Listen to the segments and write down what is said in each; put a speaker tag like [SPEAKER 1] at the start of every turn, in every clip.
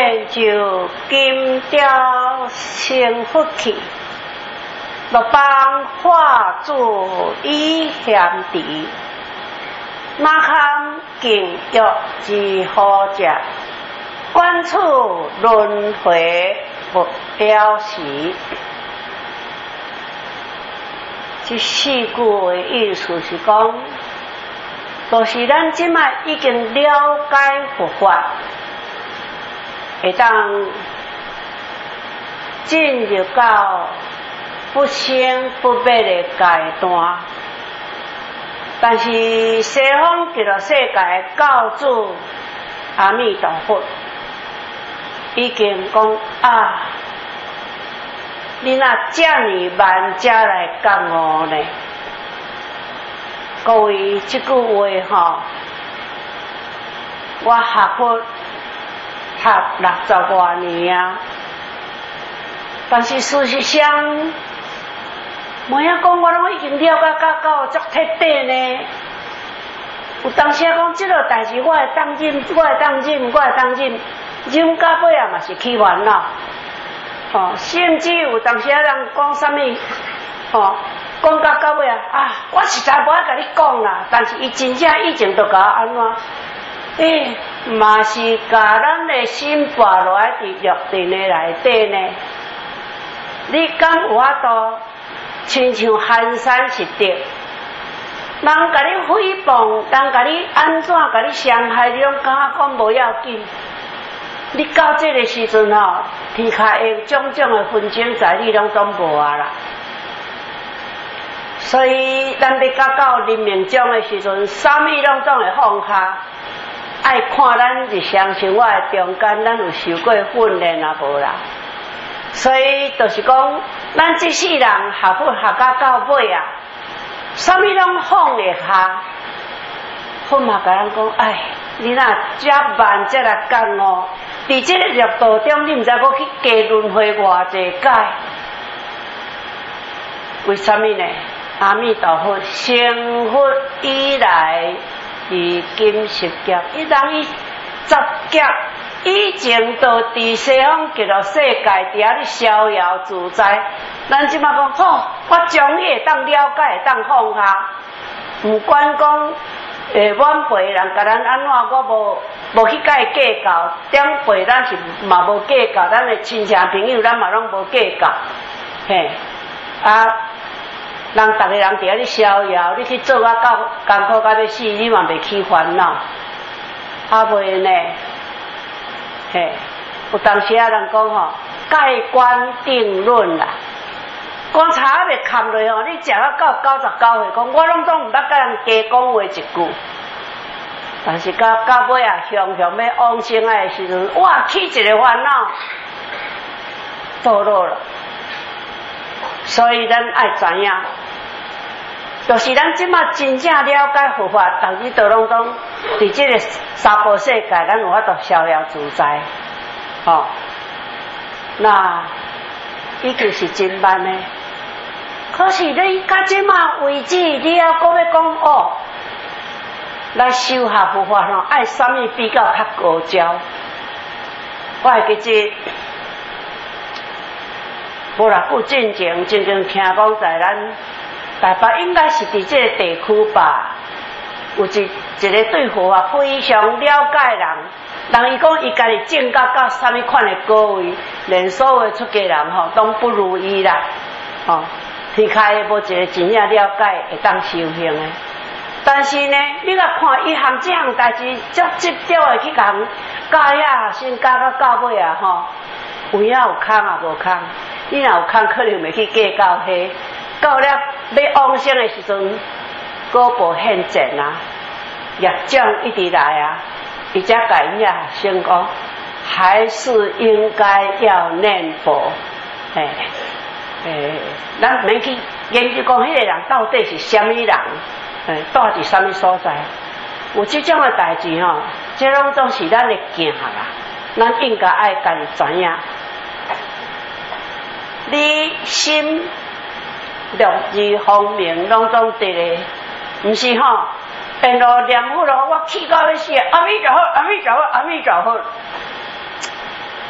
[SPEAKER 1] 现就金雕生福气，六邦化作以贤弟，马堪敬药之好食，观处轮回不了时。这四句的意思是讲，就是咱即摆已经了解佛法，会当进入到不生不灭的阶段。但是西方极乐世界的教主阿弥陀佛已经讲啊，你若这么慢才来觉悟呢？各位，这句话吼，我学佛学60多年啊，但是事实上，无影讲我拢已经了解到足彻底呢。有当时讲这个代志，我会当忍，我会当忍，我会当忍，忍到尾啊嘛是起烦恼。甚至有当时人讲啥物，讲到尾啊，我实在无爱甲你讲啦，但是伊真正以前就甲我安怎？嘛是甲咱的心拔落来伫六尘的内底呢。你敢有法度亲像寒山实地？人甲你诽谤，人甲你安怎甲你伤害，你拢感觉讲无要紧。你到这个时阵天下的种种的纷争在你拢总无啊啦。所以咱伫到人命中的时阵，啥物拢总会放下。爱看咱日常生活的中间，咱有受过训练啊无啦？所以就是讲，咱这世人学佛学到尾啊，啥物拢放会下。佛嘛甲咱讲，你若遮慢才来觉悟，伫这个六道中，你毋知要去加轮回偌济届？为什么呢？阿弥陀佛成佛以来，于今十劫，人伊十劫以前都伫西方极乐世界伫遐咧逍遥自在。咱即摆讲好，我终于会当了解，会当放下，毋管讲晚辈人甲咱安怎，我无去甲伊计较；长辈咱是嘛无计较，咱的亲戚朋友咱嘛拢无计较。人逐个人伫遐咧逍遥，你去做啊到艰苦到要死，你嘛袂起烦恼。袂呢？有当时人讲盖棺定论啦，棺材还袂砍落你食到99岁，讲我拢总毋捌甲人加讲话一句。但是到尾熊要往生的时阵，哇，起一个烦恼，堕落了。所以咱爱知影，就是咱即马真正了解佛法，逐日都拢总伫即个娑婆世界，咱有法度逍遥自在。那已经是真慢的。可是你到即马为止，你还阁要讲来修学佛法爱啥物比较较高招？我会记得，无偌久之前，听讲在咱台北应该是伫这个地区吧，有一个对佛法非常了解的人伊讲伊家己正觉到啥物款的高位，连所有出家人拢不如伊啦。天下的无一个真正了解会当修行的。但是呢，你若看伊含这项代志，足执着的去讲教遐先教到尾有影有空也无空。你若有空，可能袂去计较迄。到了要往生的时阵，果报现前啊，业障一直来啊，伊才甲伊先讲，还是应该要念佛。咱免去研究讲迄个人到底是啥物人。住伫啥物所在？有即种的代志这拢总是咱的行啦。咱应该爱家己知影。你心六字方面拢总对咧，毋是变路念佛咯，我气到要死，阿弥陀佛，阿弥陀佛，阿弥陀佛。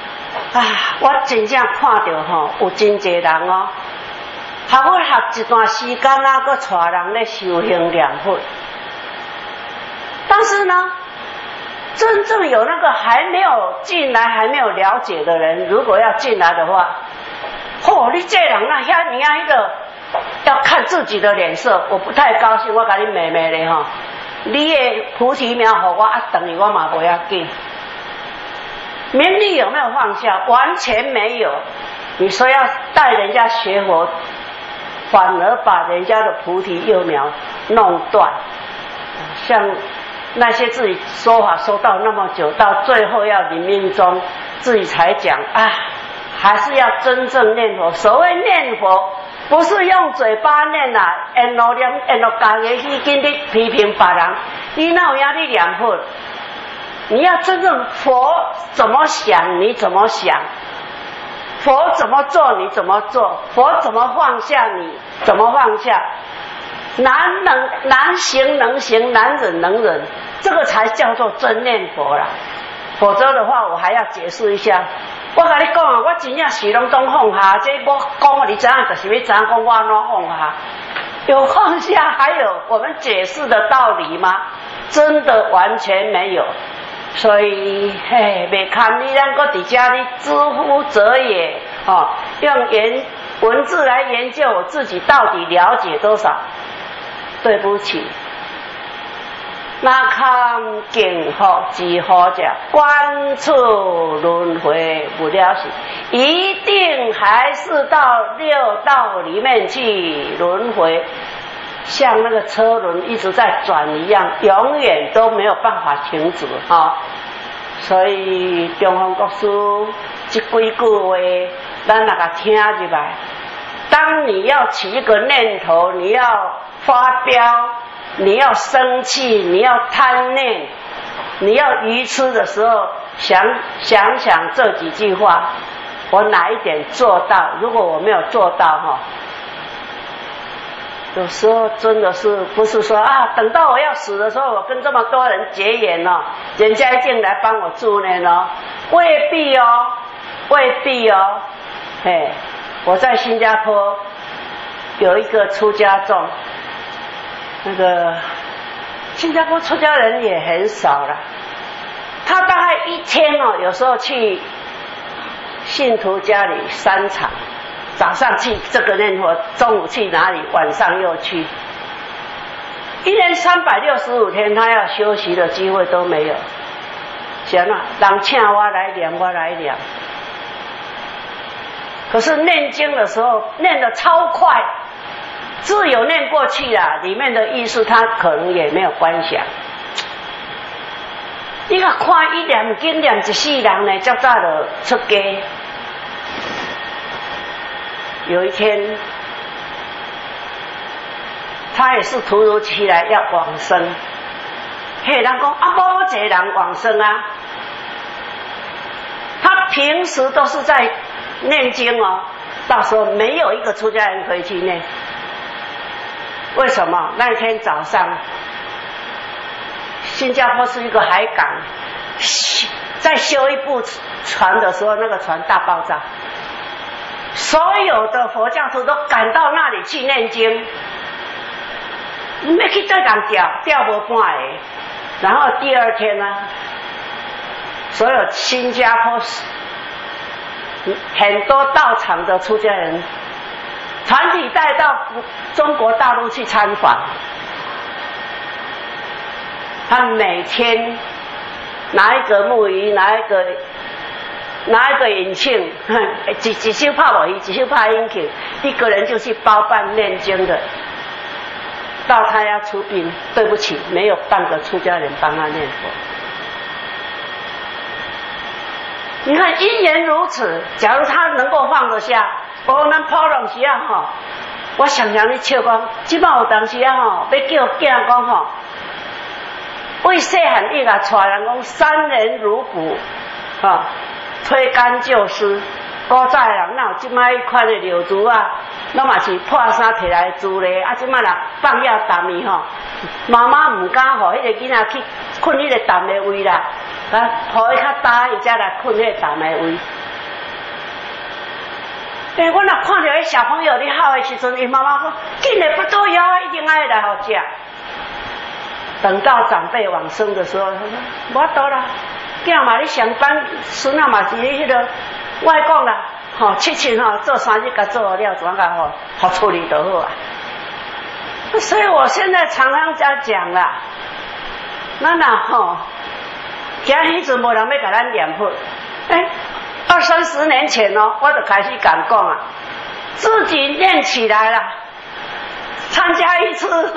[SPEAKER 1] 啊，我真正看到吼，有真侪人哦，和我学一段时间啊，搁带人咧修行念佛。但是呢，真正有那个还没有进来、还没有了解的人，如果要进来的话，你这人那遐你那个要看自己的脸色，我不太高兴，我甲你妹妹咧吼，你的菩提苗给我啊，等于我嘛不要紧。名利有没有放下？完全没有。你说要带人家学佛，反而把人家的菩提幼苗弄断。像那些自己说法说到那么久，到最后要临命终，自己才讲啊，还是要真正念佛。所谓念佛，不是用嘴巴念啦，沿路念，沿路家己去跟你批评别人，你哪有压力念佛？你要真正佛怎么想你怎么想，佛怎么做你怎么做，佛怎么放下你怎么放下，难行能行，难忍能忍，这个才叫做真念佛啦。否则的话，我还要解释一下。我跟你讲啊，我真正是拢当放下，这我讲你知影，就是要知影讲我安怎放下。有放下，还有我们解释的道理吗？真的完全没有。所以，袂堪你咱个伫家里知乎者也哦，用文字来研究我自己到底了解多少？对不起，那看敬福之后者，观处轮回不了时，一定还是到六道里面去轮回。像那个车轮一直在转一样，永远都没有办法停止啊！所以中方国师这几句话，咱那个听入来。当你要起一个念头，你要发飙，你要生气，你要贪念，你要愚痴的时候，想这几句话，我哪一点做到？如果我没有做到哈。有时候真的是不是说啊，等到我要死的时候，我跟这么多人结缘哦，人家一定来帮我助念哦，未必哦，未必哦。我在新加坡有一个出家众，那个新加坡出家人也很少了，他大概一天哦，有时候去信徒家里3场。早上去这个念佛，中午去哪里，晚上又去，一年365天，他要休息的机会都没有。行啊，人请我来念，我来念。可是念经的时候念得超快，自有念过去啦，里面的意思他可能也没有观想。你看看一念经念一世人呢，较早就出家。有一天，他也是突如其来要往生。人讲啊，无这人往生啊。他平时都是在念经哦，到时候没有一个出家人可以去念。为什么？那一天早上，新加坡是一个海港，在修一部船的时候，那个船大爆炸。所有的佛教徒都赶到那里去念经，没去再人吊无半个。然后第二天呢，所有新加坡很多道场的出家人，团体带到中国大陆去参访。他每天拿一个木鱼，拿一个引磬，一手拍落去，一手拍引磬，一个人就去包办念经的。到他要出殡，对不起，没有半个出家人帮他念佛。你看因缘如此，假如他能够放得下，咱普通时啊吼，我常常咧笑讲，即摆有当时啊吼，要叫囝讲吼，为细汉伊甲带人讲三人如虎，推干就湿。古早的人哪有即摆款的尿珠啊，拢嘛是破衫摕来煮咧，啊即摆人放药淡伊吼，妈妈唔敢互迄个囡仔去困迄个淡的位啦，啊，互伊较大伊才来困迄个淡的位。 我若看到迄小朋友咧好的时阵，伊妈妈讲，紧嘞，不都要啊，一定爱来好食。等到长辈往生的时候，他说无多啦，囝嘛咧上班，孙仔嘛是迄个外公啦，七亲做3日甲做了，怎甲好处理就好啊。所以我现在常常在讲啦，咱若惊迄阵无人要甲咱念佛，20-30年前我就开始敢讲啊，自己念起来了，参加一次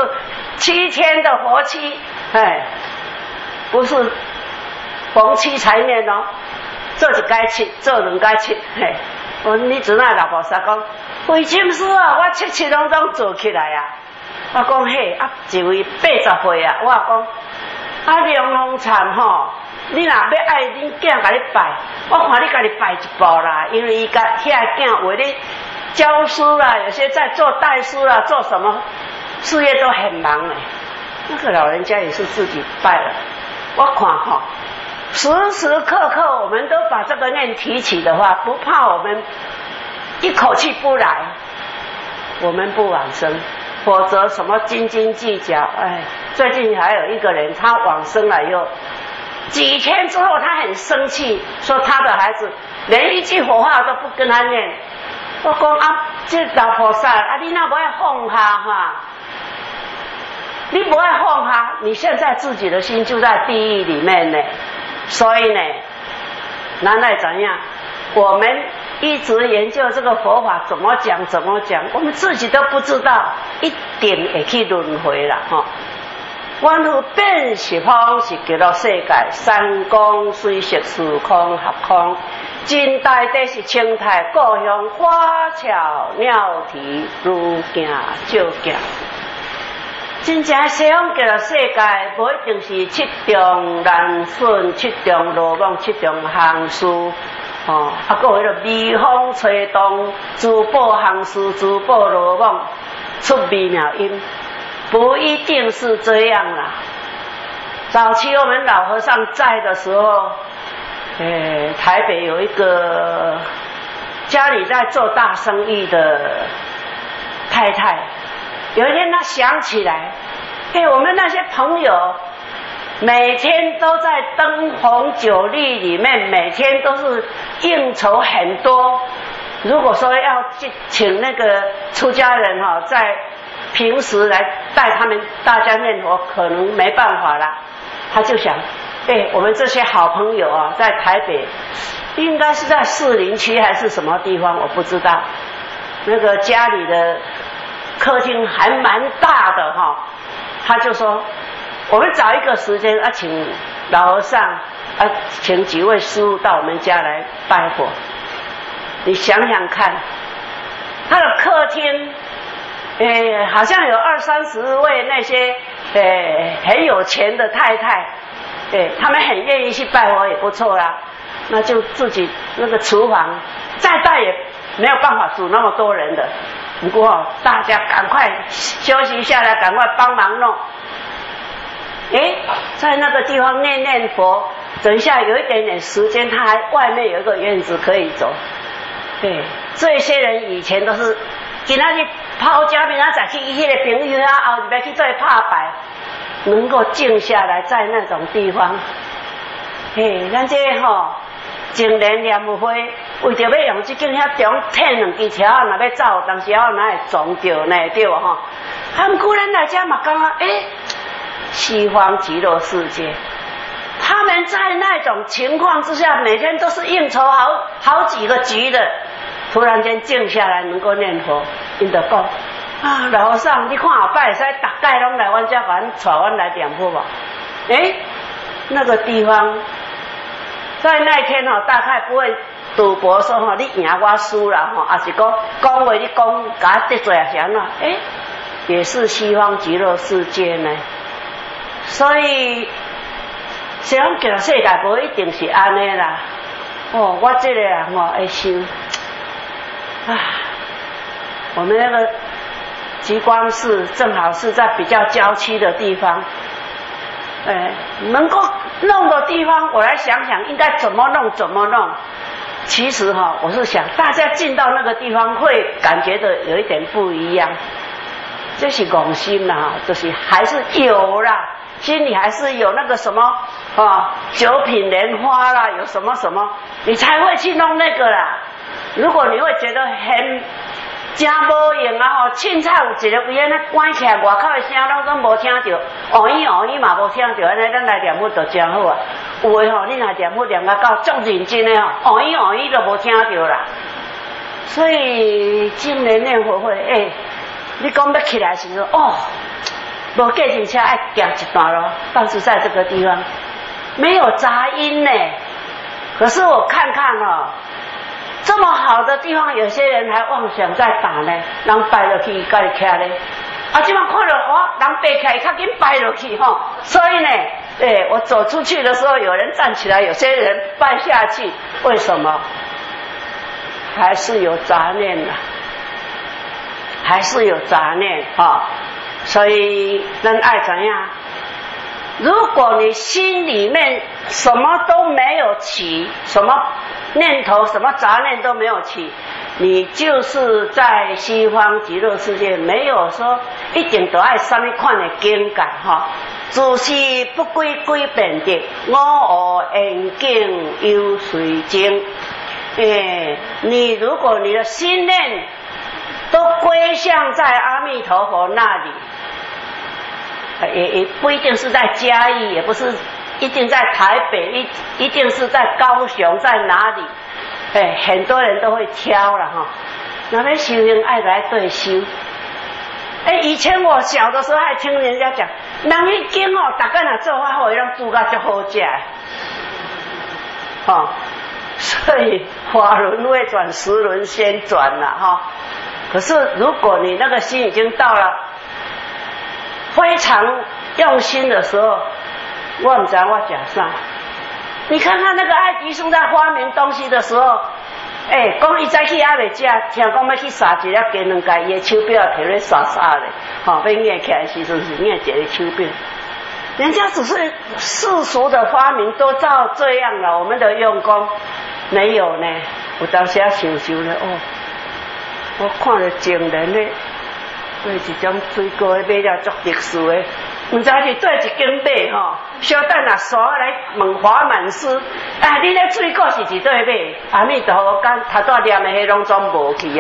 [SPEAKER 1] 7天的佛期，不是逢七才念做一该七，做2该七，你阵啊老菩萨讲，慧清师啊，我7七拢做起来啊。我讲嘿，一位80岁啊，我讲龙龙禅你若要爱恁囝甲你拜，我看你家己拜一步啦，因为伊甲遐囝为咧教书啦，有些在做代书啦，做什么事业都很忙嘞。那个老人家也是自己拜了，我看时时刻刻我们都把这个念提起的话，不怕我们一口气不来，我们不往生。否则什么斤斤计较，最近还有一个人，他往生了以后，几天之后他很生气，说他的孩子连一句佛话都不跟他念。我讲这老菩萨你那不爱哄他你不爱哄他，你现在自己的心就在地狱里面呢。所以呢，咱来怎样？我们一直研究这个佛法怎么讲，我们自己都不知道，一定会去轮回啦阮有变是方是极乐世界，三光水色时空合空，真大地是青苔，故乡花草鸟啼，如行照行。真正西方极乐世界，无一定是7重难顺、7重罗网、7重行事。还有迄个微风吹动，珠宝行事，珠宝罗网，出微妙音，不一定是这样啦。早期我们老和尚在的时候，台北有一个家里在做大生意的太太，有一天她想起来，我们那些朋友每天都在灯红酒绿里面，每天都是应酬很多。如果说要请那个出家人在平时来带他们大家念佛，可能没办法啦。他就想，我们这些好朋友在台北，应该是在士林区还是什么地方，我不知道。那个家里的客厅还蛮大的他就说，我们找一个时间请老和尚请几位师父到我们家来拜佛。你想想看，他的客厅好像有20-30位那些很有钱的太太，他们很愿意去拜佛，也不错啦。那就自己那个厨房再大也没有办法煮那么多人的，不过大家赶快休息下来，赶快帮忙弄。在那个地方念念佛，等一下有一点点时间，他还外面有一个院子可以走。这些人以前都是今仔日泡椒，明仔载去迄个朋友后日要去做拍牌，能够静下来在那种地方。咱这前年念会，为着要用这间遐中趁2支车，若要走，当时哪会撞到呢？对不不过咱来这嘛感觉西方极乐世界，他们在那种情况之下，每天都是应酬好几个局的，突然间静下来能够念佛，因就讲老和尚，你看后摆会使大概拢来阮这把阮带阮来念佛吧。那个地方在那天大概不会赌博说你赢我输啦还是讲话你讲给他得罪还是安怎也是西方极乐世界呢。所以西方极乐世界无一定是安尼啦。我这个人会想我们那个极光寺正好是在比较郊区的地方，能够弄的地方，我来想想应该怎么弄。 其实我是想大家进到那个地方会感觉到有一点不一样，这是共心啦，就是还是有啦，心里还是有那个什么九品莲花啦，有什么什么，你才会去弄那个啦。如果你会觉得很真无用啊！凊彩有一个位安尼关起来，外口的声拢无听到，咦嘛无听到，安尼咱来念佛就真好啊。有的你若念佛念到足认真的咦都无听到啦。所以今年念佛会，你讲要起来时说无计程车爱行一段咯，但是在这个地方没有杂音呢。可是我看看这么好的地方，有些人还妄想在打呢，人摆落去，家己徛咧。这摆看到人爬起来，较紧摆落去所以呢，我走出去的时候，有人站起来，有些人拜下去，为什么？还是有杂念的，还是有杂念所以咱爱怎样？如果你心里面什么都没有起，什么念头、什么杂念都没有起，你就是在西方极乐世界，没有说一定都爱什么款的境界自是不归归本的，我缘境犹随境。你如果你的心念都归向在阿弥陀佛那里。也不一定是在嘉义，也不是一定在台北，一定是在高雄，在哪里？很多人都会挑了那边修行爱来对修。以前我小的时候还听人家讲，人迄经大家若做法好，让煮甲足好食所以法轮未转，时轮先转了可是如果你那个心已经到了非常用心的时候，我不知道我讲啥。你看看那个爱迪生在发明东西的时候，讲他早起还未食，听讲要去撒一粒鸡卵盖，伊的手表摕咧撒咧，要硬起来时阵是硬一个手表。人家只是世俗的发明都照这样了，我们的用功没有呢。有当时想想呢，我看了情人咧。对一种水果买了足特殊的，唔知是对一间买小等山来问华满师，你咧水果是一对买？阿弥陀佛，头拄念的迄拢总无去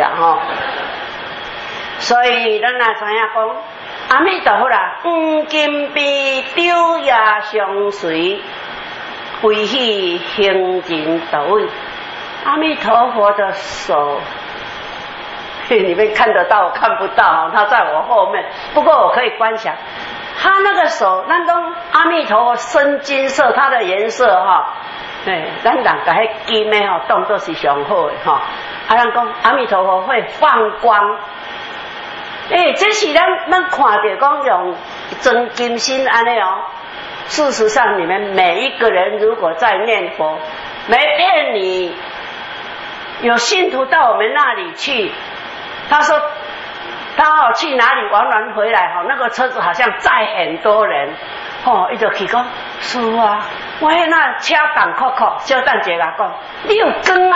[SPEAKER 1] 所以咱也知影讲，阿弥陀佛啦，金币丢也相随，归去行人到位。阿弥陀佛的手。你们看得到，我看不到他在我后面。不过我可以观想，他那个手，那种阿弥陀佛深金色，它的颜色咱人甲迄金的动作是上好的人讲阿弥陀佛会放光，这是咱看到讲用真金心安尼事实上，你们每一个人如果在念佛，没骗你，有信徒到我们那里去。他说他去哪里玩完回来那个车子好像载很多人他就去讲师父我那车动扣扣，小等一下讲你有光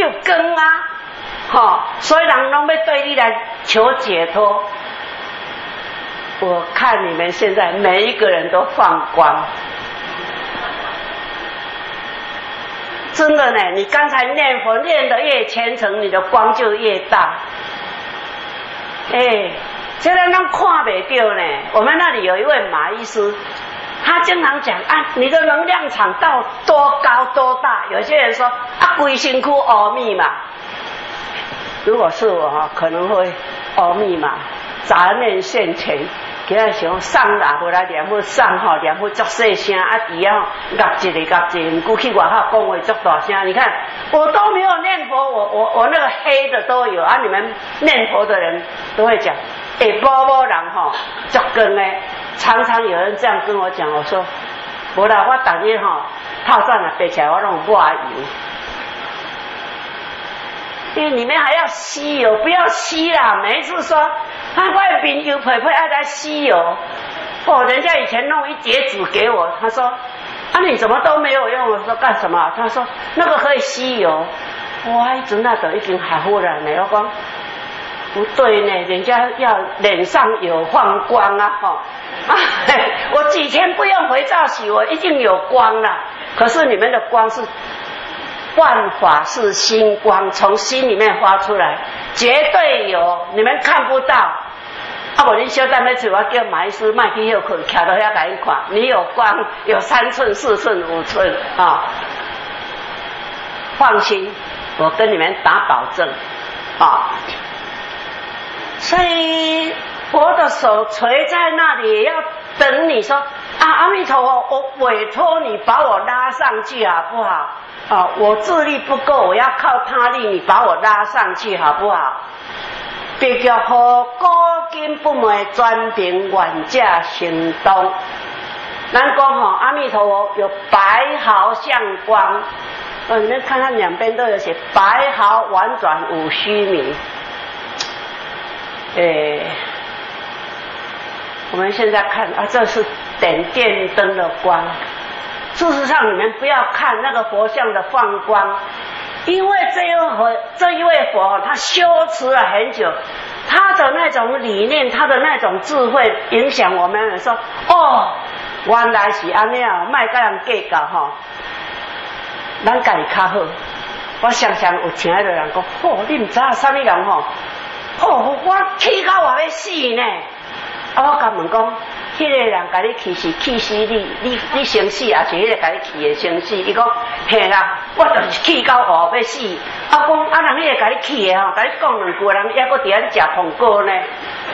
[SPEAKER 1] 所以人拢要对你来求解脱。我看你们现在每一个人都放光，真的呢，你刚才念佛念得越虔诚，你的光就越大。这个人看不到呢。我们那里有一位马医师，他经常讲你的能量场到多高多大？有些人说规身躯阿弥嘛。如果是我可能会阿弥嘛，杂念现前。今日想送啦，回来念佛送念佛足细声伊压一个，唔过去外口讲话足大声。你看我都没有念佛，我那个黑的都有你们念佛的人都会讲，某人足光的，常常有人这样跟我讲，我说无啦，我逐日套餐啊背起来，我拢抹油。因为里面还要吸油，不要吸啦！每一次说外面油配爱来吸油，人家以前弄一叠纸给我，他说你怎么都没有用？我说干什么？他说那个可以吸油。 我迄阵啊，就已经吓唬人了。我讲不对呢，人家要脸上有放光啊，我几天不用肥皂洗，我一定有光了。可是你们的光是万法是心光，从心里面发出来，绝对有，你们看不到。啊，无你小等要找我叫马医师卖去休困，徛到遐甲你看，你有光，有3寸、4寸、5寸啊！放心，我跟你们打保证啊！所以我的手垂在那里，要等你说啊，阿弥陀佛，我委托你把我拉上去好不好？啊，我智力不够，我要靠他力，你把我拉上去好不好？别叫好古今不昧，专凭远者行动。咱讲吼，阿弥陀佛有白毫相光，你们看看两边都有写白毫婉转无虚名。我们现在看啊，这是点电灯的光。事实上，你们不要看那个佛像的放光，因为这一位佛他修持了很久，他的那种理念，他的那种智慧，影响我们说，哦，原来是安尼啊，莫甲人计较吼，咱家己较好。我常常有听迄个人讲，你唔知影啥物人吼，我气到我要死呢。我甲问讲，迄个人甲你气是气死你生死，也是迄个甲你气的生死。伊讲嘿啦，我就是气到活要死。我讲人迄个甲你气的吼，甲你讲两句，人还搁伫遐食红果呢，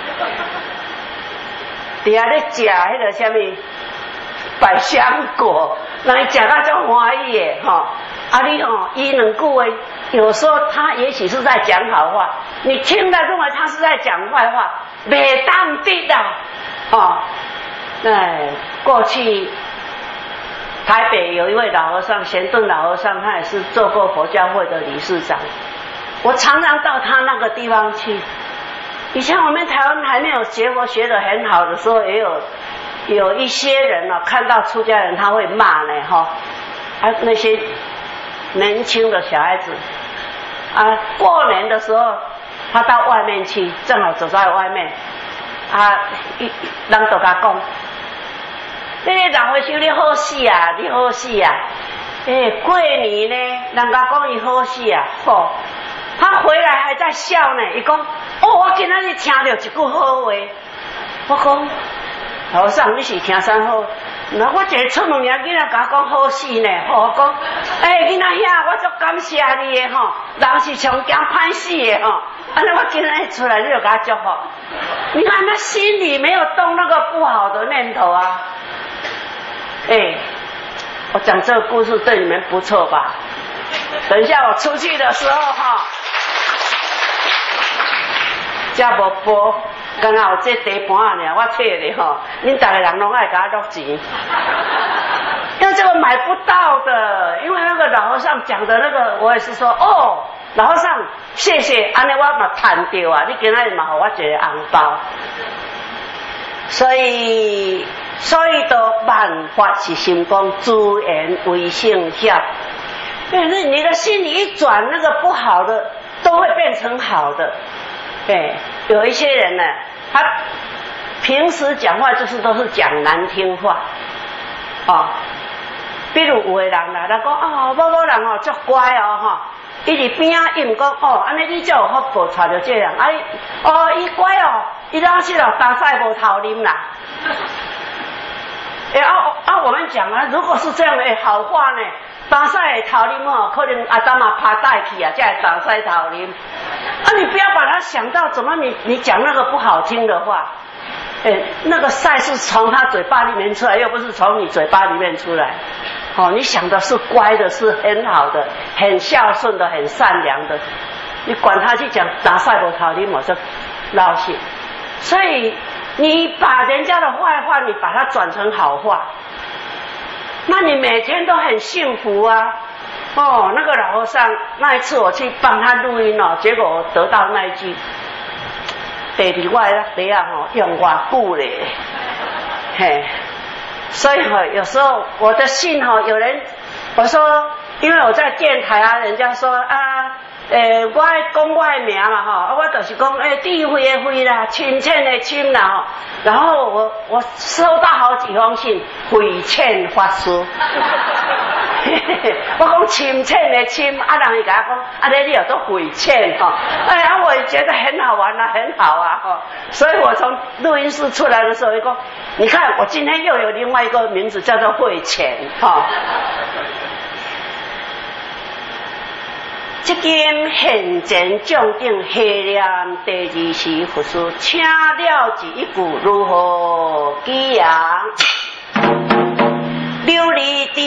[SPEAKER 1] 伫遐咧食迄个什么百香果，人食到足欢喜的吼。你伊两句话，有时候他也许是在讲好话，你听了认为他是在讲坏话，袂当得的过去台北有一位老和尚，贤顿老和尚，他也是做过佛教会的理事长。我常常到他那个地方去。以前我们台湾还没有学佛学得很好的时候，也有一些人看到出家人他会骂呢那些年轻的小孩子过年的时候他到外面去，正好走在外面人就甲讲，你老和尚你好死啊，你好死啊！过年呢，人家讲伊好死啊，他回来还在笑呢。伊讲，我今仔日听到一句好话，我讲，老尚你是听啥好？那我一个出门仔囡仔甲我讲好死呢，我讲，囡仔遐，我足感谢你的吼，人是上惊歹死的吼。我今天出来你就给他祝福，你看他心里没有动那个不好的念头啊。我讲这个故事对你们不错吧？等一下我出去的时候才无播，刚好有这地盘尔，我册咧恁大家人拢爱给他录钱，但这个买不到的，因为那个老和尚讲的那个，我也是说老和尚，谢谢，安尼我嘛赚到啊！你今仔日嘛给我一个红包，所以都万法是心光，自然为性相。因为你的心里一转，那个不好的都会变成好的。有一些人呢，他平时讲话就是都是讲难听话，比如有的人啦，他讲某人足乖伊伫边伊唔讲安尼你才有福报，带着这人伊乖伊老实大赛无头啉啦。我们讲如果是这样的好话呢，大赛头啉可能阿当嘛趴带去才会大赛头啉。你不要把它想到怎么你讲那个不好听的话，那个赛是从他嘴巴里面出来，又不是从你嘴巴里面出来。你想的是乖的，是很好的，很孝顺的，很善良的，你管他去讲打赛博头，你我说老实。所以你把人家的坏话，你把它转成好话，那你每天都很幸福啊。那个老和尚那一次我去帮他录音结果我得到那一句，第二我第二用偌久咧，所以有时候我的信有人我说，因为我在电台人家说我爱讲我的名嘛吼，我就是讲智慧的慧啦，清浅的清啦吼。然后我收到好几封信，慧浅法师。我讲清浅的清，人伊甲我讲，你有都慧浅吼，我也觉得很好玩啊，很好啊吼。所以我从录音室出来的时候，就讲，你看我今天又有另外一个名字叫做慧浅吼。即间现前将顶下念第二时佛师，请了一句如何给养？琉璃